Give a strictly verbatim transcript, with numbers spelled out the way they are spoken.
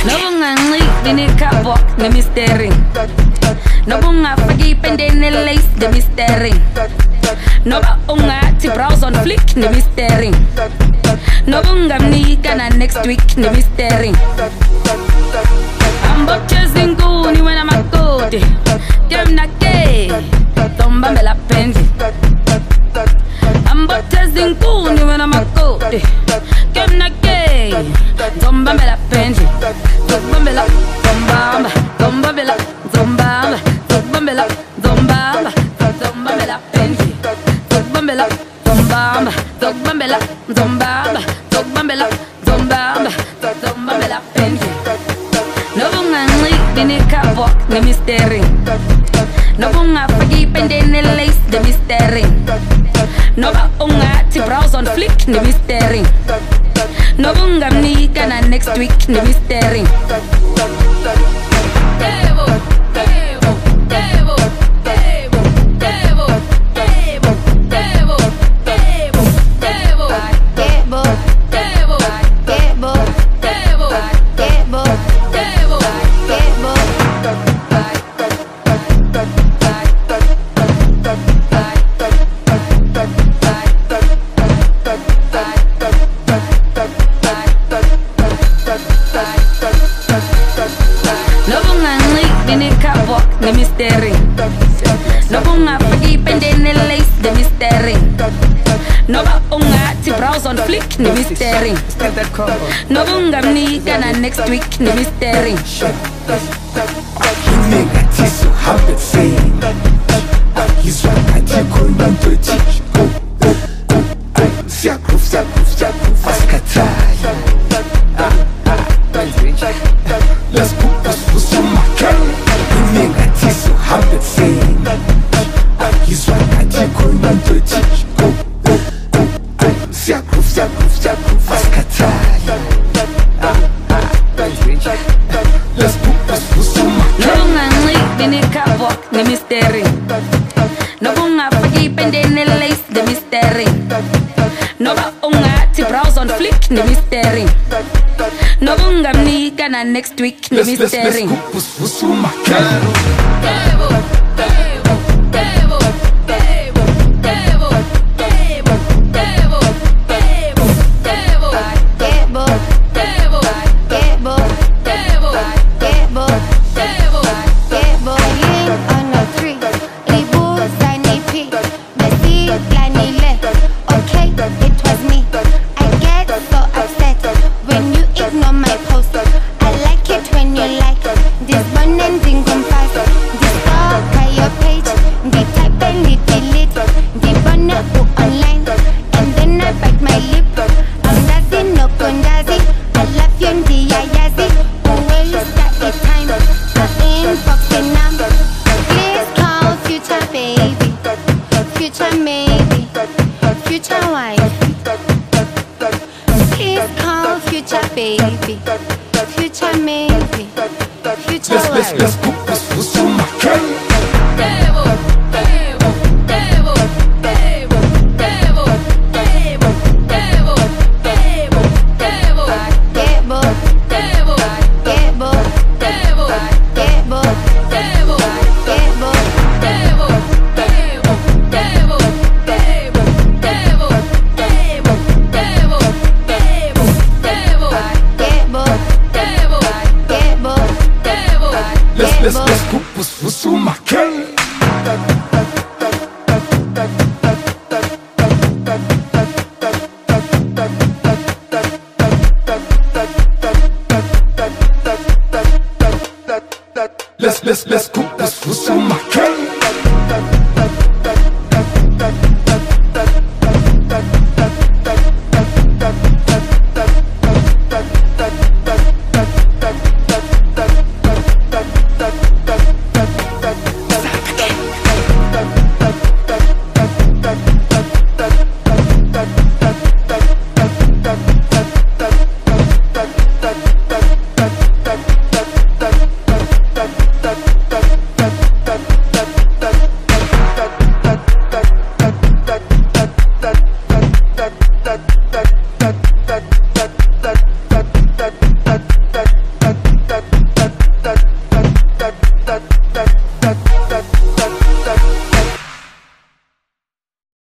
No bunga bini kapok na mystery. No bunga fagi pende ne lace the mystery. No bunga ti browse on flick na mystery. No bunga mni kana next week na mystery. I'm but chasing goony when I'm a code. Kem na ke tomba me la penzi. I'm but chasing goony when I'm a code. Kem na ke tomba me la penzi. Tomba me la tomba tomba me la tomba tomba me la tomba tomba me la penzi. Tomba me la tomba tomba me la tomba tomba me la tomba tomba me la penzi. No bunga bini kapok na mystery. No bunga fagi pende ne lace the mystery. No bunga ti browse on flick na mystery. No bunga mni kana next week na mystery. Devo, devo, devo, devo, devo, devo, devo, devo, devo, devo, devo, devo, devo, devo, devo, devo. No bunga bini kapok na mystery. No bunga fagi pende ne lace the mystery. No bunga ti browse on flick na mystery. No bunga mni kana next week na mystery. Nigga tisu habit saying He's one I take on one to teach. Go, go, go. Siakruf, siakruf, siakruf Askatai. Let's put this for some makel. Nigga tisu habit saying He's one I take on one to teach. Go, go, go. Siakruf, siakruf, siakruf Askatai. Let's put this for some makel. No bunga bini kapok na mystery. No bunga fagi pende ne lace the mystery. No bunga ti browse on flick na mystery. No bunga mni kana next week na Let's, let's, let's mystery. cook this for some makel. Devo, devo, devo, devo, devo, devo, devo, devo, devo, devo, devo, devo, devo, devo, devo, devo. On a tree, Ibu Sani P, Besi Lanile. Okay, it was me. I get so upset when you ignore my post. I like it when you like this one and thing compass. This talk by your page, the type and the delete, the banner go online, and then I bite my lip. I'm dancing no kondazi, I love you and the ayazi. Who waste the time? I'm inboxing now. Please call future baby, future maybe, future wife. Please call future baby, future maybe, future Let's, let's, wife. let's cook this for some makel. Devo, devo, devo, devo, devo, devo, devo, devo, devo, Debo, devo, debo, devo, debo, devo, debo, devo, devo, devo, devo, devo, devo, devo, devo, devo, debo, devo, debo, devo. Let's, let's, let's cook this for some makel. Let's, let's, let's cook this for some makel. that